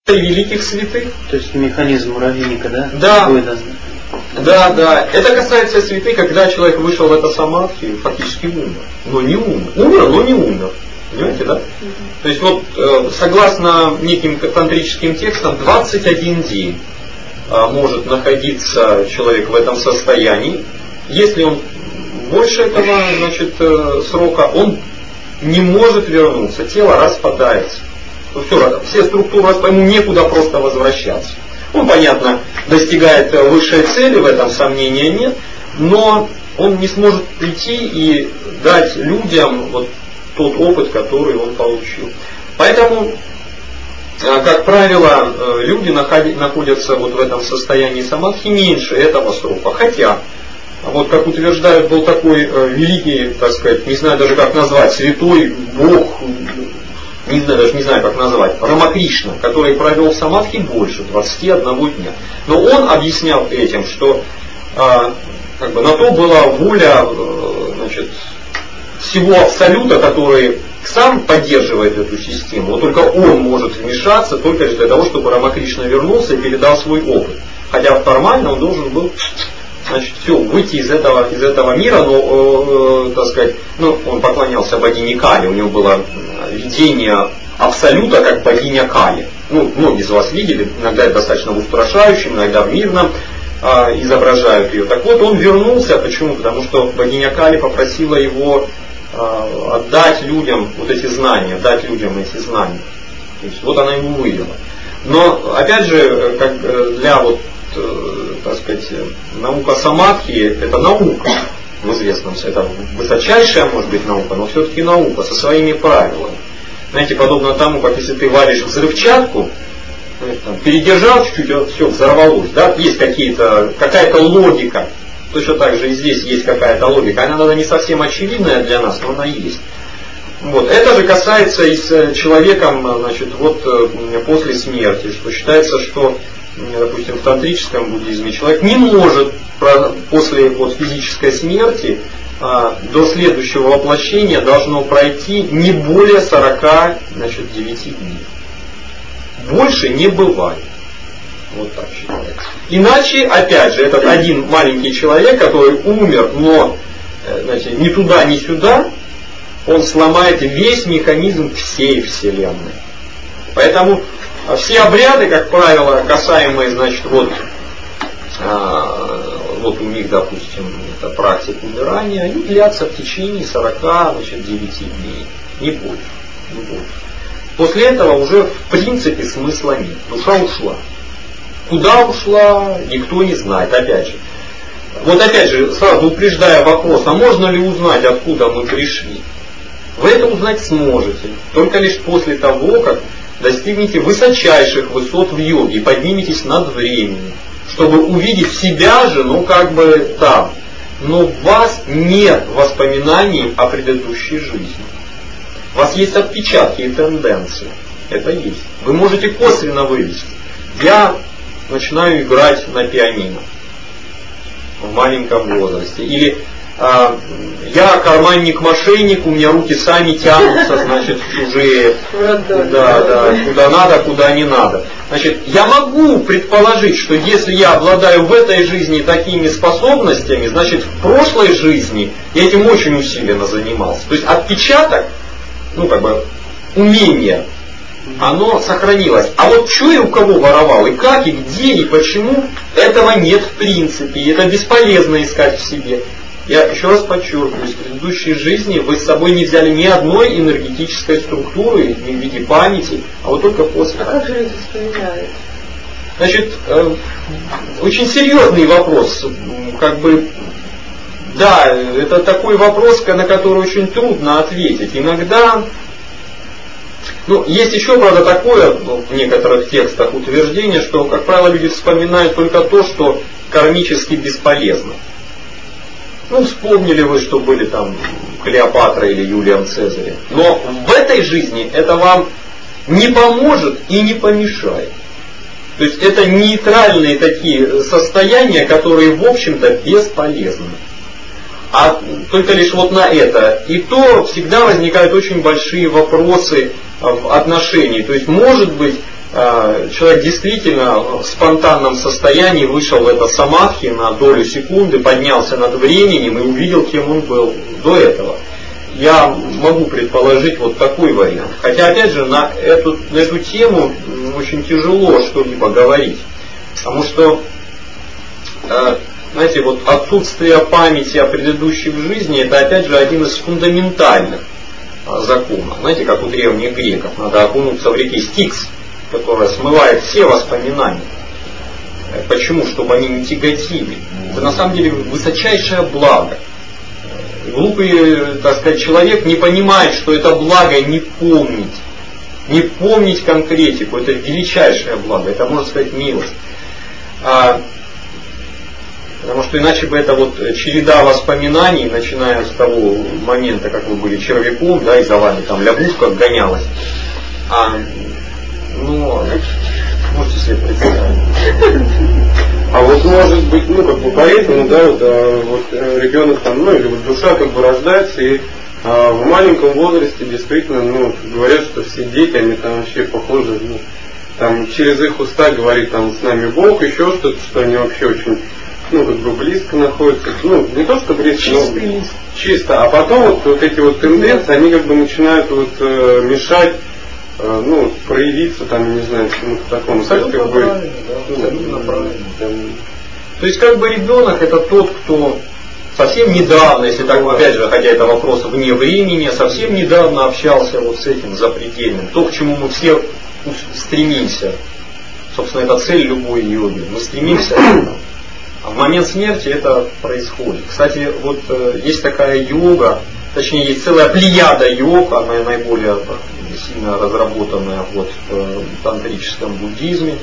великих святых. То есть механизм муравейника, да? Да. Да. Это касается святых, когда человек вышел в это самадхи, фактически умер. Но не умер. Умер, но не умер. Понимаете, да? То есть вот согласно неким тантрическим текстам 21 день может находиться человек в этом состоянии. Если он больше этого, значит, срока, он не может вернуться, тело распадается. Все структуры, ему некуда просто возвращаться. Он, понятно, достигает высшей цели, в этом сомнения нет, но он не сможет прийти и дать людям вот тот опыт, который он получил. Поэтому, как правило, люди находятся вот в этом состоянии самадхи меньше этого срока. Хотя, вот как утверждают, был такой великий, так сказать, не знаю даже как назвать, святой Бог, даже не знаю как назвать, Рамакришна, который провел в самадхи больше 21 дня. Но он объяснял этим, что как бы, на то была воля значит, всего Абсолюта, который сам поддерживает эту систему. Вот только он может вмешаться только лишь для того, чтобы Рамакришна вернулся и передал свой опыт. Хотя формально он должен был, значит, все, выйти из этого мира, но, так сказать, он поклонялся богине Кали, у него было видение Абсолюта как богиня Кали. Многие из вас видели, иногда это достаточно в устрашающем, иногда в мирном изображают ее. Так вот, он вернулся, почему? Потому что богиня Кали попросила его отдать людям вот эти знания, дать людям эти знания. То есть, вот она ему вывела. Но, опять же, как для вот, так сказать, наука самадхи, это наука в известном смысле. Это высочайшая, может быть, наука, но все-таки наука со своими правилами. Знаете, подобно тому, как если ты варишь взрывчатку, передержал чуть-чуть, все взорвалось. Да? Есть какая-то логика. Точно так же и здесь есть какая-то логика. Она не совсем очевидная для нас, но она есть. Вот. Это же касается и с человеком, значит, вот после смерти, что считается, что, допустим, в тантрическом буддизме человек не может после физической смерти до следующего воплощения должно пройти не более 49 дней. Больше не бывает. Вот так считается. Иначе, опять же, этот один маленький человек, который умер, но ни туда, ни сюда, он сломает весь механизм всей Вселенной. Поэтому все обряды, как правило, касаемые, значит, вот у них, допустим, это практика умирания, они длятся в течение 49 дней, не больше. После этого уже в принципе смысла нет. Душа ушла. Куда ушла, никто не знает, опять же. Вот опять же, сразу упреждая вопрос, а можно ли узнать, откуда мы пришли? Вы это узнать сможете, только лишь после того, как достигнете высочайших высот в йоге и подниметесь над временем, чтобы увидеть себя же, там. Но у вас нет воспоминаний о предыдущей жизни. У вас есть отпечатки и тенденции. Это есть. Вы можете косвенно вывести. Я начинаю играть на пианино в маленьком возрасте. Или я карманник-мошенник, у меня руки сами тянутся, значит, в чужие, куда надо, куда не надо. Значит, я могу предположить, что если я обладаю в этой жизни такими способностями, значит, в прошлой жизни я этим очень усиленно занимался. То есть отпечаток, умение, оно сохранилось. А вот что и у кого воровал, и как, и где, и почему, этого нет в принципе. И это бесполезно искать в себе. Я еще раз подчеркиваю, из предыдущей жизни вы с собой не взяли ни одной энергетической структуры в виде памяти, а вот только после. А как же люди вспоминают? Значит, очень серьезный вопрос. Да, это такой вопрос, на который очень трудно ответить. Иногда, есть еще, правда, такое в некоторых текстах утверждение, что, как правило, люди вспоминают только то, что кармически бесполезно. Вспомнили вы, что были там Клеопатра или Юлием Цезарем. Но в этой жизни это вам не поможет и не помешает. То есть это нейтральные такие состояния, которые, в общем-то, бесполезны. А только лишь вот на это. И то всегда возникают очень большие вопросы в отношении. То есть, может быть, человек действительно в спонтанном состоянии вышел в это самадхи на долю секунды, поднялся над временем и увидел, кем он был до этого. Я могу предположить вот такой вариант. Хотя, опять же, на эту тему очень тяжело что-либо говорить. Потому что, знаете, вот отсутствие памяти о предыдущих жизни, это, опять же, один из фундаментальных законов. Знаете, как у древних греков, надо окунуться в реке Стикс, которая смывает все воспоминания. Почему? Чтобы они не тяготили. Это на самом деле высочайшее благо. Глупый, так сказать, человек не понимает, что это благо не помнить. Не помнить конкретику. Это величайшее благо. Это, можно сказать, милость. Потому что иначе бы это вот череда воспоминаний, начиная с того момента, как вы были червяком, да, и за вами там лягушка гонялась. Можете себе представить. А вот может быть, поэтому, да, вот ребенок там, или вот душа как бы рождается, и в маленьком возрасте действительно, говорят, что все дети, они там вообще похожи, там через их уста говорит там с нами Бог, еще что-то, что они вообще очень, близко находятся, не то что близко, но чисто, а потом вот эти вот тенденции, они как бы начинают мешать, проявиться там, не знаю, чему-то такому. Абсолютно правильно, да, абсолютно правильно. То есть как бы ребенок это тот, кто совсем недавно, если так, опять же, хотя это вопрос вне времени, совсем недавно общался вот с этим запредельным. То, к чему мы все стремимся. Собственно, это цель любой йоги. Мы стремимся к этому. А в момент смерти это происходит. Кстати, вот есть такая йога, точнее есть целая плеяда йог, она наиболее сильно разработанная в тантрическом буддизме.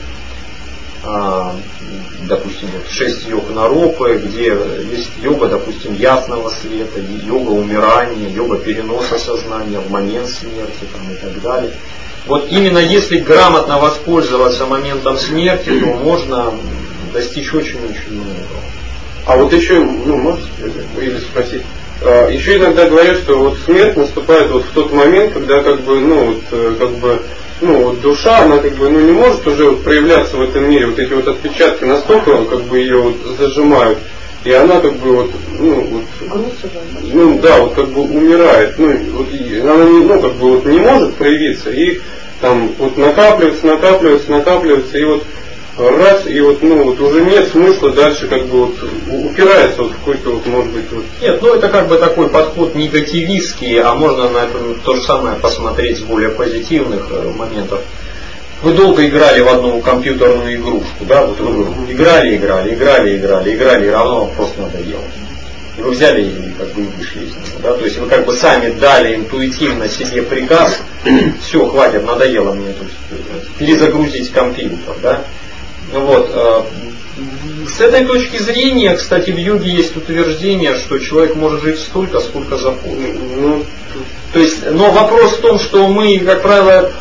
Допустим, 6 йог Наропы, где есть йога, допустим, ясного света, йога умирания, йога переноса сознания в момент смерти там, и так далее. Вот именно если грамотно воспользоваться моментом смерти, то можно достичь очень-очень много. А вот еще, можно или спросить, еще иногда говорят, что вот смерть наступает вот в тот момент, когда душа, она не может уже вот проявляться в этом мире, вот эти вот отпечатки настолько ее зажимают, и она умирает, она не может проявиться, и там вот накапливается, и вот раз, и уже нет смысла дальше упирается в какой-то может быть. Нет, это такой подход негативистский, а можно на это то же самое посмотреть с более позитивных моментов. Вы долго играли в одну компьютерную игрушку, да, вы играли, и равно вам просто надоело. И вы взяли и вышли из него, да, то есть вы сами дали интуитивно себе приказ, все, хватит, надоело мне тут перезагрузить компьютер, да. С этой точки зрения, кстати, в йоге есть утверждение, что человек может жить столько, сколько захочет. Но вопрос в том, что мы, как правило,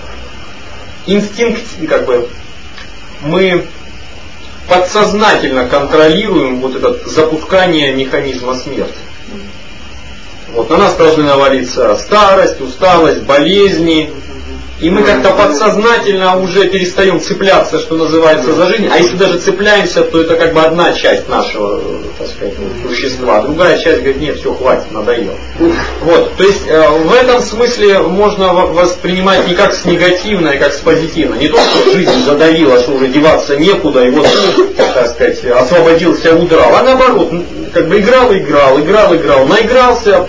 мы подсознательно контролируем это запускание механизма смерти. На нас должны навалиться старость, усталость, болезни. И мы как-то подсознательно уже перестаем цепляться, что называется, за жизнь. А если даже цепляемся, то это одна часть нашего, так сказать, существа. Другая часть говорит, нет, все, хватит, надоело. То есть в этом смысле можно воспринимать не как с негативной, а как с позитивной. Не то, что жизнь задавила, что уже деваться некуда, и так сказать, освободился, удрал. А наоборот, играл, наигрался,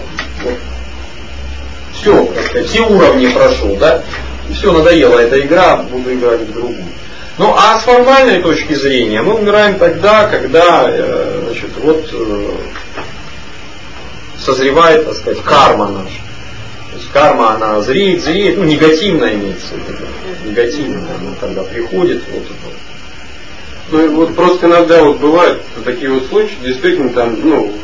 все, так сказать, все уровни прошел, да? Все, надоела эта игра, буду играть в другую. А с формальной точки зрения мы умираем тогда, когда созревает, так сказать, карма наша. То есть карма, она зреет, негативная имеется в виду. Негативная, она тогда приходит. Просто иногда бывают такие случаи, действительно там,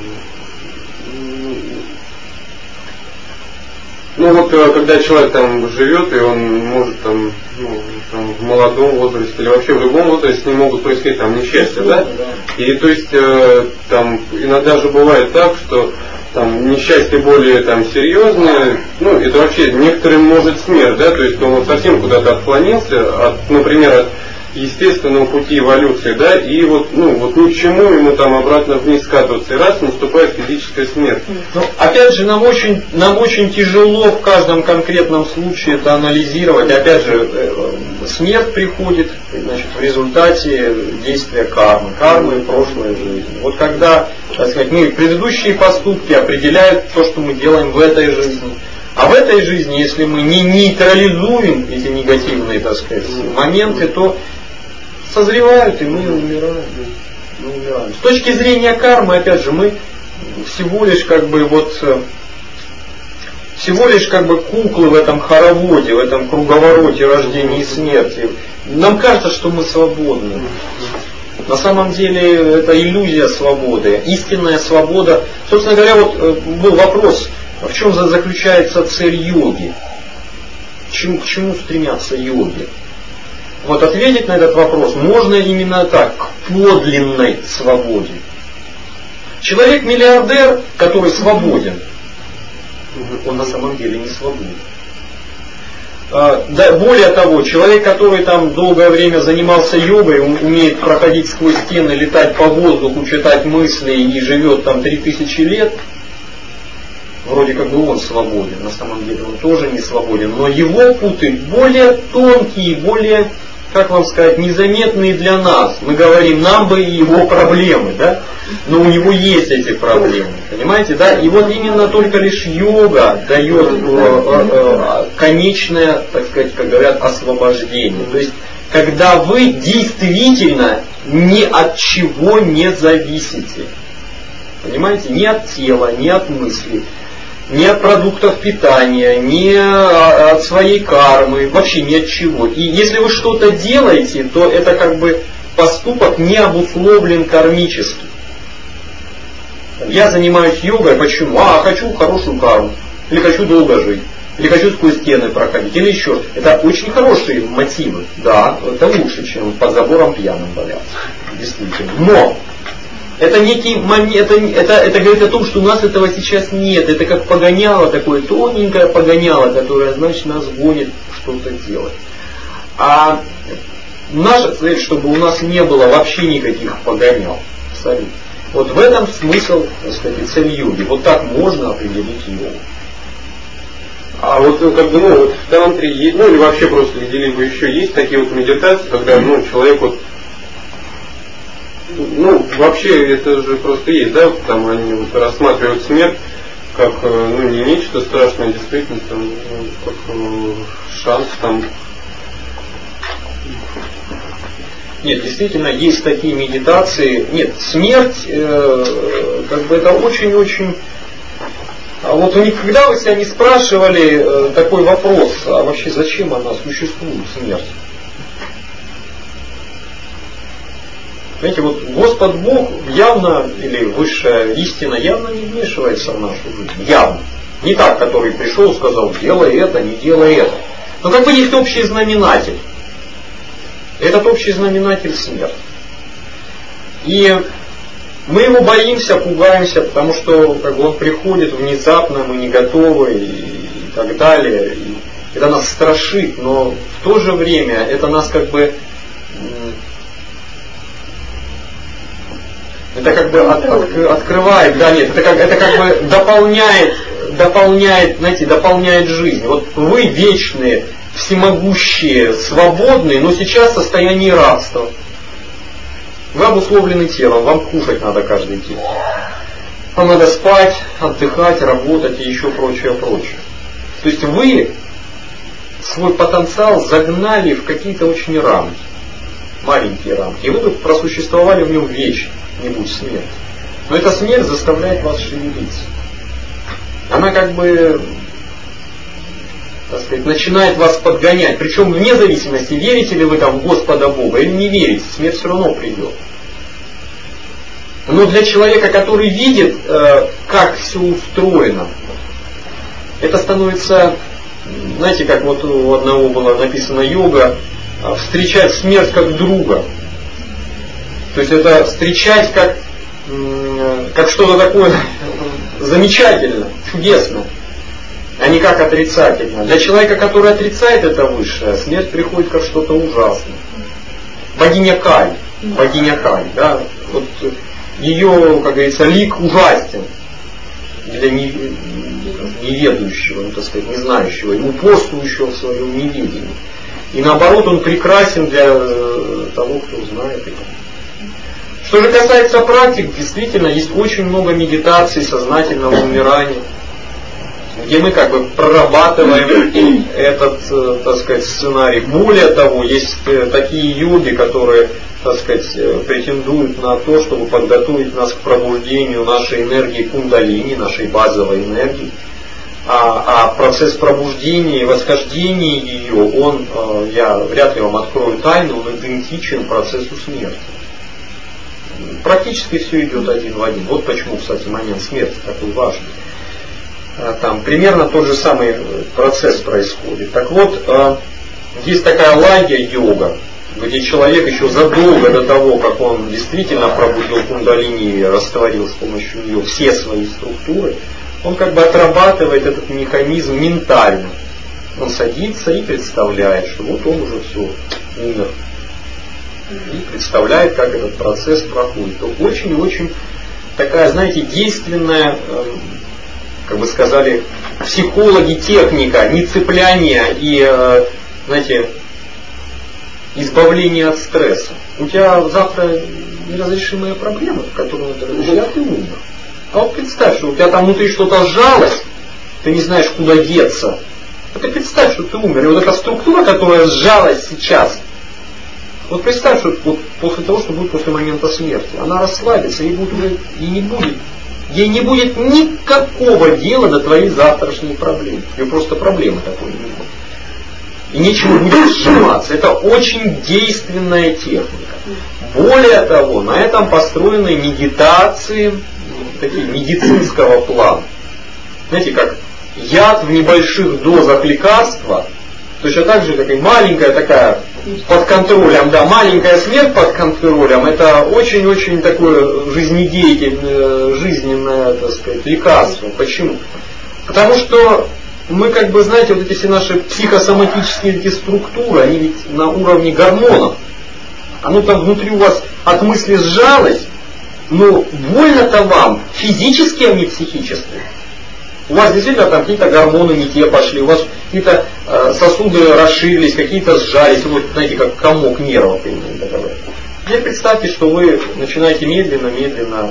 когда человек там живет, и он может в молодом возрасте или вообще в любом возрасте с ним могут происходить несчастья, да? И то есть там иногда же бывает так, что там несчастье более там серьезное, ну это вообще некоторым может смерть, да, то есть он вот совсем куда-то отклонился от, например, от естественного пути эволюции, да, и вот, ну, вот ни к чему ему там обратно вниз скатываться, и раз наступает физическая смерть. Ну, опять же, нам очень тяжело в каждом конкретном случае это анализировать. Опять же, смерть приходит, значит, в результате действия кармы прошлой жизни. Вот когда, так сказать, мы предыдущие поступки определяют то, что мы делаем в этой жизни. А в этой жизни, если мы не нейтрализуем эти негативные, так сказать, моменты, то созревают, и мы умираем. С точки зрения кармы, опять же, мы всего лишь как бы куклы в этом хороводе, в этом круговороте рождения и смерти. Нам кажется, что мы свободны. На самом деле это иллюзия свободы, истинная свобода. Собственно говоря, вот был вопрос, в чем заключается цель йоги? К чему стремятся йоги? Вот ответить на этот вопрос можно именно так, к подлинной свободе. Человек-миллиардер, который свободен, он на самом деле не свободен. Более того, человек, который там долгое время занимался йогой, умеет проходить сквозь стены, летать по воздуху, читать мысли и живет там 3000 лет, вроде как бы он свободен, на самом деле он тоже не свободен, но его путы более тонкие, более, как вам сказать, незаметные для нас. Мы говорим, нам бы его проблемы, да? Но у него есть эти проблемы, понимаете, да? И вот именно только лишь йога дает конечное, так сказать, как говорят, освобождение. То есть, когда вы действительно ни от чего не зависите. Понимаете? Ни от тела, ни от мысли, ни от продуктов питания, ни от своей кармы, вообще ни от чего. И если вы что-то делаете, то это как бы поступок не обусловлен кармически. Я занимаюсь йогой, почему? Хочу хорошую карму, или хочу долго жить, или хочу сквозь стены проходить, или еще. Это очень хорошие мотивы, да, это лучше, чем под забором пьяным валяться, действительно. Но это некий момент, это говорит о том, что у нас этого сейчас нет. Это как погоняло, такое тоненькое погоняло, которое, значит, нас гонит что-то делать. А наша цель, чтобы у нас не было вообще никаких погонял. Абсолютно. Вот в этом смысл, так сказать, и цель йоги. Вот так можно определить йогу. А вот как бы, вот в тантре есть, или вообще просто где-либо еще есть такие вот медитации, когда человек вот, вообще это же просто есть, да, там они вот рассматривают смерть как, не нечто страшное, действительно, там, как шанс там. Нет, действительно, есть такие медитации. Нет, смерть, как бы это очень-очень... А вот никогда вы себя не спрашивали такой вопрос, а вообще зачем она существует, смерть? Знаете, вот Господь Бог явно, или высшая истина явно не вмешивается в нашу жизнь. Явно. Не так, который пришел и сказал, делай это, не делай это. Но как бы есть общий знаменатель. Этот общий знаменатель смерть. И мы его боимся, пугаемся, потому что как бы, он приходит внезапно, мы не готовы и так далее. И это нас страшит, но в то же время это нас как бы... Это как бы открывает, да, нет, это как бы дополняет жизнь. Вот вы вечные, всемогущие, свободные, но сейчас в состоянии рабства. Вы обусловлены телом, вам кушать надо каждый день. Вам надо спать, отдыхать, работать и еще прочее. То есть вы свой потенциал загнали в какие-то очень рамки, маленькие рамки. И вы бы просуществовали в нем вечно, не будь смерть. Но эта смерть заставляет вас шевелиться. Она как бы, так сказать, начинает вас подгонять. Причем вне зависимости, верите ли вы там в Господа Бога или не верите, смерть все равно придет. Но для человека, который видит, как все устроено, это становится, знаете, как вот у одного было написано йога, встречать смерть как друга. То есть это встречать как что-то такое замечательно, чудесно, а не как отрицательно. Для человека, который отрицает это высшее, смерть приходит как что-то ужасное. Богиня Каль, да, вот ее, как говорится, лик ужастен для неведающего, так сказать, не знающего, и упорствующего в своем неведении. И наоборот, он прекрасен для того, кто знает его. Что же касается практик, действительно, есть очень много медитаций сознательного умирания, где мы как бы прорабатываем этот, так сказать, сценарий. Более того, есть такие йоги, которые, так сказать, претендуют на то, чтобы подготовить нас к пробуждению нашей энергии кундалини, нашей базовой энергии. А процесс пробуждения и восхождения ее, он, я вряд ли вам открою тайну, он идентичен процессу смерти. Практически все идет один в один. Вот почему, кстати, момент смерти такой важный. Там примерно тот же самый процесс происходит. Так вот, есть такая лагья-йога, где человек еще задолго до того, как он действительно пробудил кундалини и растворил с помощью нее все свои структуры, он как бы отрабатывает этот механизм ментально. Он садится и представляет, что вот он уже все умер. И представляет, как этот процесс проходит. То очень-очень такая, знаете, действенная, как бы сказали психологи, техника нецепляния и, знаете, избавления от стресса. У тебя завтра неразрешимая проблема, в которой ты умер. А вот представь, что у тебя там внутри что-то сжалось, ты не знаешь, куда деться. А ты представь, что ты умер. И вот эта структура, которая сжалась сейчас, вот представь, что вот после того, что будет после момента смерти, она расслабится, ей не будет никакого дела до твоей завтрашней проблемы. Ее просто проблемы такой не будет. И нечего будет сжиматься. Это очень действенная техника. Более того, на этом построены медитации, такие медицинского плана. Знаете, как яд в небольших дозах лекарства, точно так же, как и маленькая такая под контролем, да, маленькая смерть под контролем, это очень-очень такое жизненное, так сказать, лекарство. Почему? Потому что мы, как бы, знаете, вот эти все наши психосоматические эти структуры, они ведь на уровне гормонов. Оно там внутри у вас от мысли сжалось, но больно-то вам физически, а не психически. У вас действительно там какие-то гормоны не те пошли, у вас какие-то сосуды расширились, какие-то сжались, вот знаете, как комок нервов. Теперь представьте, что вы начинаете медленно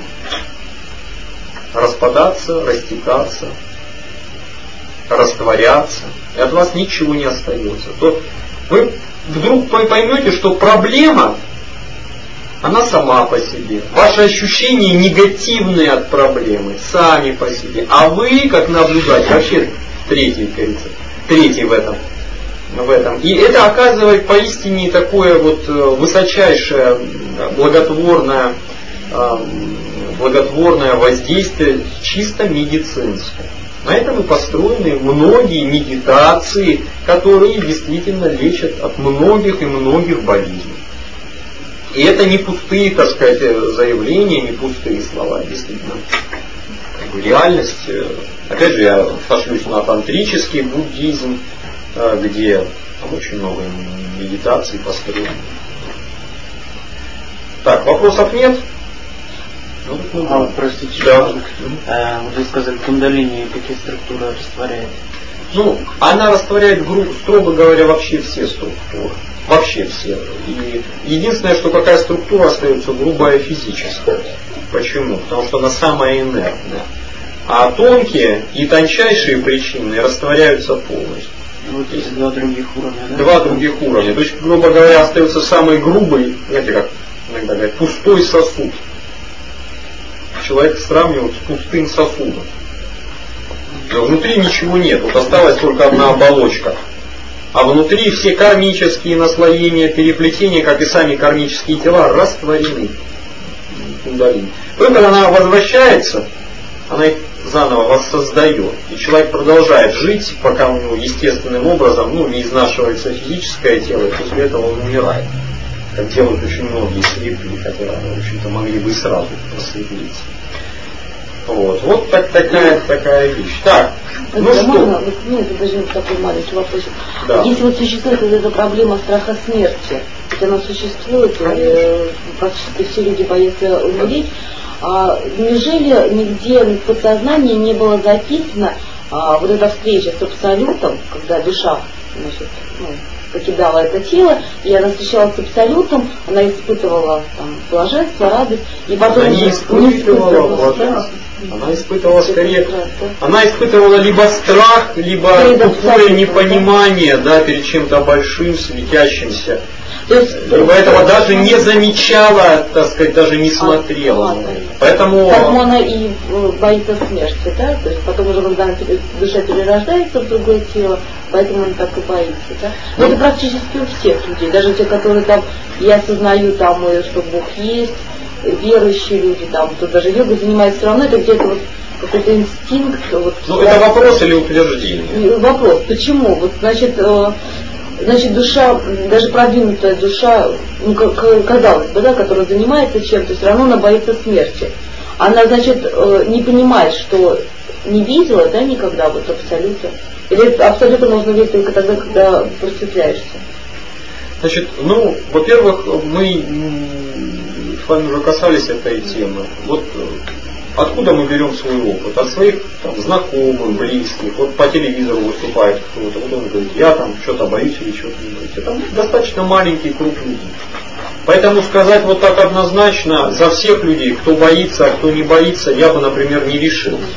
распадаться, растекаться, растворяться, и от вас ничего не остается. То вы вдруг поймете, что проблема, она сама по себе. Ваши ощущения негативные от проблемы, сами по себе. А вы, как наблюдатель, вообще третий в этом. И это оказывает поистине такое вот высочайшее благотворное воздействие, чисто медицинское. На этом и построены многие медитации, которые действительно лечат от многих и многих болезней. И это не пустые, так сказать, заявления, не пустые слова, действительно. Реальность, опять же, я сошлюсь на тантрический буддизм, где очень много медитаций построено. Так, вопросов нет? Простите, да. Вот вы сказали, кундалини какие структуры растворяет? Она растворяет, строго говоря, вообще все структуры. Вообще все. И единственное, что какая структура остается, грубая физическая. Почему? Потому что она самая инертная. А тонкие и тончайшие причины растворяются полностью. Вот эти два других уровня, да? Два других уровня. То есть, грубо говоря, остается самый грубый, знаете, как иногда говорят, пустой сосуд. Человек сравнивают с пустым сосудом. Внутри ничего нет. Вот осталась только одна оболочка. А внутри все кармические наслоения, переплетения, как и сами кармические тела, растворены. Кундалини. Потом, когда она возвращается, она их заново воссоздает. И человек продолжает жить, пока у него естественным образом не изнашивается физическое тело, и после этого он умирает. Как делают очень многие слепые, хотя, в общем-то, могли бы и сразу просветлиться. Вот такая вещь. Так, ну что? Это даже такой маленький вопрос. Да. Если вот существует вот эта проблема страха смерти, ведь она существует, практически все люди боятся умереть, неужели нигде в подсознании не было записано вот эта встреча с Абсолютом, когда душа, значит, покидала это тело, и она встречалась с Абсолютом, она испытывала там блаженство, радость, и потом она не испытывала блаженство. Она испытывала скорее, она испытывала либо страх, либо тупое непонимание, да, перед чем-то большим, светящимся. Либо этого даже не замечала, так сказать, даже не смотрела. Поэтому она и боится смерти, да? То есть потом уже, когда душа перерождается в другое тело, поэтому она так и боится, да? Но это практически у всех людей, даже те, которые там, я осознаю там, что Бог есть, верующие люди, там, кто даже йогой занимается, все равно это где-то вот какой-то инстинкт. Вот, это вопрос или утверждение? Вопрос. Почему? Вот, значит, душа, даже продвинутая душа, казалось бы, да, которая занимается чем-то, все равно она боится смерти. Она, значит, не понимает, что не видела, да, никогда вот абсолютно. Или абсолютно можно видеть только тогда, когда просветляешься. Значит, во-первых, мы с вами уже касались этой темы. Вот откуда мы берем свой опыт? От своих знакомых, близких. Вот по телевизору выступает кто-то, вот он говорит, я там что-то боюсь или что-то не боюсь. Это достаточно маленький круг людей. Поэтому сказать вот так однозначно за всех людей, кто боится, а кто не боится, я бы, например, не решился.